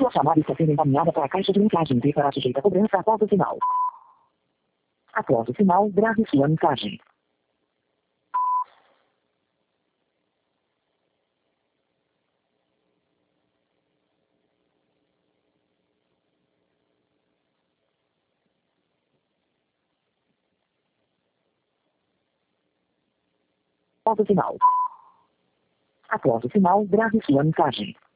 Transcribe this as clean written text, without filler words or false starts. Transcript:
Sua chamada está sendo encaminhada para a caixa de mensagens e será sujeita a cobrança após o sinal. Após o sinal, grave sua mensagem. Após o sinal. Após o sinal, grave sua mensagem.